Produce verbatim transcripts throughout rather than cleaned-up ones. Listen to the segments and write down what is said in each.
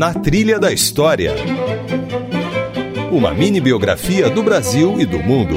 Na Trilha da História. Uma mini-biografia do Brasil e do mundo.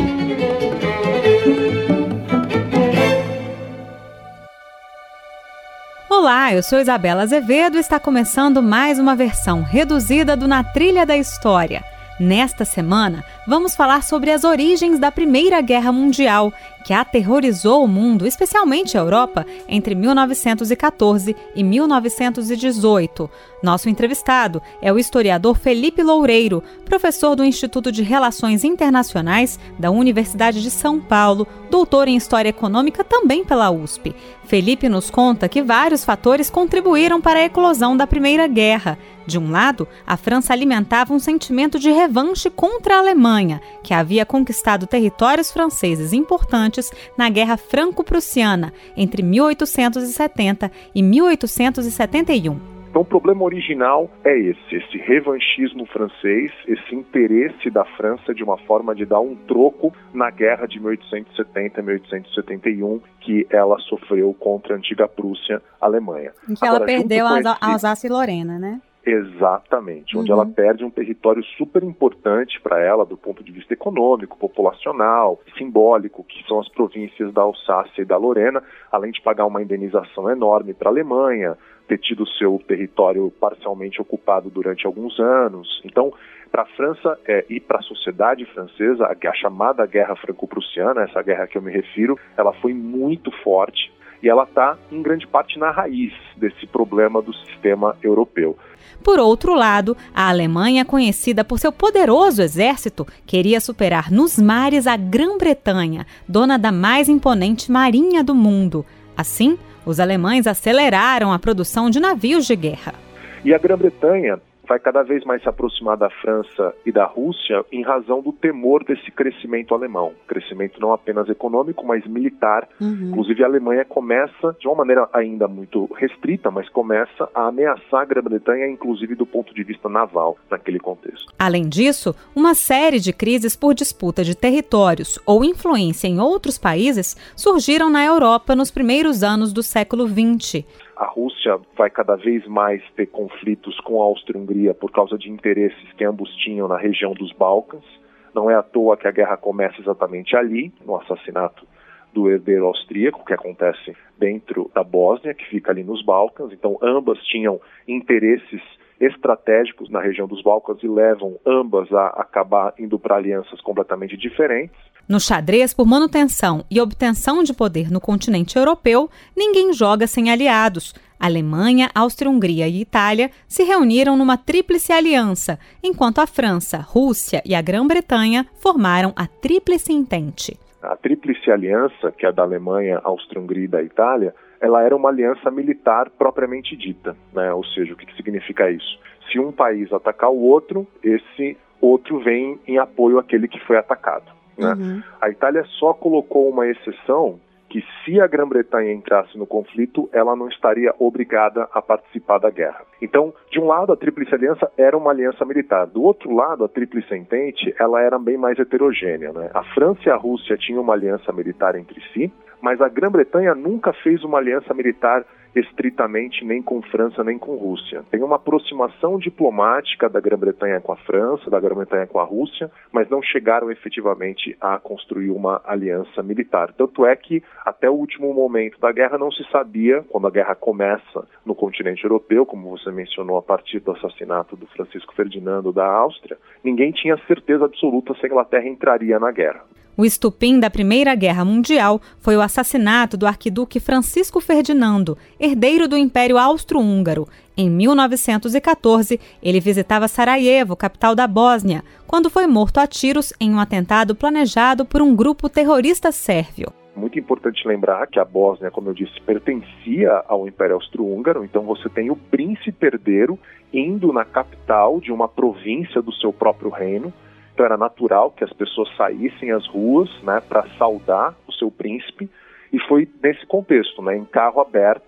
Olá, eu sou Isabela Azevedo e está começando mais uma versão reduzida do Na Trilha da História. Nesta semana, vamos falar sobre as origens da Primeira Guerra Mundial, que aterrorizou o mundo, especialmente a Europa, entre mil novecentos e quatorze e mil novecentos e dezoito. Nosso entrevistado é o historiador Felipe Loureiro, professor do Instituto de Relações Internacionais da Universidade de São Paulo, doutor em História Econômica também pela U S P. Felipe nos conta que vários fatores contribuíram para a eclosão da Primeira Guerra. De um lado, a França alimentava um sentimento de revanche contra a Alemanha, que havia conquistado territórios franceses importantes na Guerra Franco-Prussiana, entre mil oitocentos e setenta e mil oitocentos e setenta e um. Então o problema original é esse, esse revanchismo francês, esse interesse da França de uma forma de dar um troco na guerra de mil oitocentos e setenta e mil oitocentos e setenta e um que ela sofreu contra a antiga Prússia, Alemanha. Em que ela Agora, perdeu a esse... Alsácia e Lorena, né? Exatamente, onde uhum. ela perde um território super importante para ela do ponto de vista econômico, populacional, simbólico, que são as províncias da Alsácia e da Lorena, além de pagar uma indenização enorme para a Alemanha, ter tido seu território parcialmente ocupado durante alguns anos. Então, para a França é, e para a sociedade francesa, a, a chamada Guerra Franco-Prussiana, essa guerra que eu me refiro, ela foi muito forte e ela está, em grande parte, na raiz desse problema do sistema europeu. Por outro lado, a Alemanha, conhecida por seu poderoso exército, queria superar nos mares a Grã-Bretanha, dona da mais imponente marinha do mundo. Assim, os alemães aceleraram a produção de navios de guerra. E a Grã-Bretanha vai cada vez mais se aproximar da França e da Rússia em razão do temor desse crescimento alemão. Crescimento não apenas econômico, mas militar. Uhum. Inclusive a Alemanha começa, de uma maneira ainda muito restrita, mas começa a ameaçar a Grã-Bretanha, inclusive do ponto de vista naval, naquele contexto. Além disso, uma série de crises por disputa de territórios ou influência em outros países surgiram na Europa nos primeiros anos do século vinte. A Rússia vai cada vez mais ter conflitos com a Áustria-Hungria por causa de interesses que ambos tinham na região dos Balcãs. Não é à toa que a guerra começa exatamente ali, no assassinato do herdeiro austríaco, que acontece dentro da Bósnia, que fica ali nos Balcãs. Então, ambas tinham interesses estratégicos na região dos Balcãs e levam ambas a acabar indo para alianças completamente diferentes. No xadrez por manutenção e obtenção de poder no continente europeu, ninguém joga sem aliados. Alemanha, Áustria-Hungria e Itália se reuniram numa tríplice aliança, enquanto a França, Rússia e a Grã-Bretanha formaram a Tríplice Entente. A Tríplice Aliança, que é da Alemanha, Áustria-Hungria e da Itália, ela era uma aliança militar propriamente dita, né? Ou seja, o que, que significa isso? Se um país atacar o outro, esse outro vem em apoio àquele que foi atacado. Né? Uhum. A Itália só colocou uma exceção que se a Grã-Bretanha entrasse no conflito, ela não estaria obrigada a participar da guerra. Então, de um lado, a Tríplice Aliança era uma aliança militar. Do outro lado, a Tríplice Entente, ela era bem mais heterogênea. Né? A França e a Rússia tinham uma aliança militar entre si, mas a Grã-Bretanha nunca fez uma aliança militar estritamente nem com França nem com Rússia. Tem uma aproximação diplomática da Grã-Bretanha com a França, da Grã-Bretanha com a Rússia, mas não chegaram efetivamente a construir uma aliança militar. Tanto é que até o último momento da guerra não se sabia, quando a guerra começa no continente europeu, como você mencionou a partir do assassinato do Francisco Ferdinando da Áustria, ninguém tinha certeza absoluta se a Inglaterra entraria na guerra. O estupim da Primeira Guerra Mundial foi o assassinato do arquiduque Francisco Ferdinando, herdeiro do Império Austro-Húngaro. Em mil novecentos e quatorze, ele visitava Sarajevo, capital da Bósnia, quando foi morto a tiros em um atentado planejado por um grupo terrorista sérvio. Muito importante lembrar que a Bósnia, como eu disse, pertencia ao Império Austro-Húngaro, então você tem o príncipe herdeiro indo na capital de uma província do seu próprio reino. Então era natural que as pessoas saíssem às ruas, né, para saudar o seu príncipe, e foi nesse contexto, né, em carro aberto,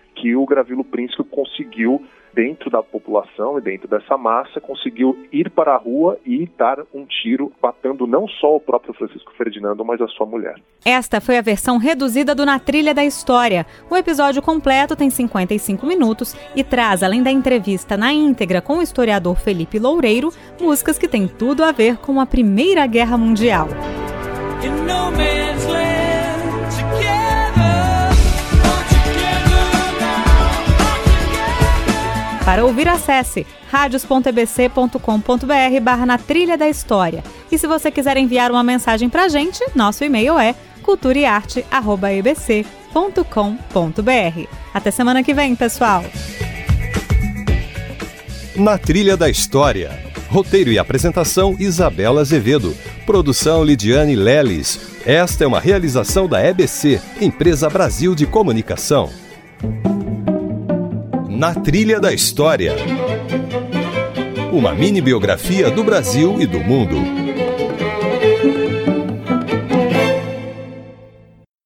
que o Gravilo Príncipe conseguiu, dentro da população e dentro dessa massa, conseguiu ir para a rua e dar um tiro, matando não só o próprio Francisco Ferdinando, mas a sua mulher. Esta foi a versão reduzida do Na Trilha da História. O episódio completo tem cinquenta e cinco minutos e traz, além da entrevista na íntegra com o historiador Felipe Loureiro, músicas que têm tudo a ver com a Primeira Guerra Mundial. Para ouvir, acesse radios ponto e b c ponto com ponto b r barra na trilha da história. E se você quiser enviar uma mensagem pra gente, nosso e-mail é cultura e arte arroba e b c ponto com ponto b r. Até semana que vem, pessoal! Na Trilha da História. Roteiro e apresentação, Isabela Azevedo. Produção, Lidiane Leles. Esta é uma realização da E B C, Empresa Brasil de Comunicação. Na Trilha da História. Uma mini biografia do Brasil e do mundo.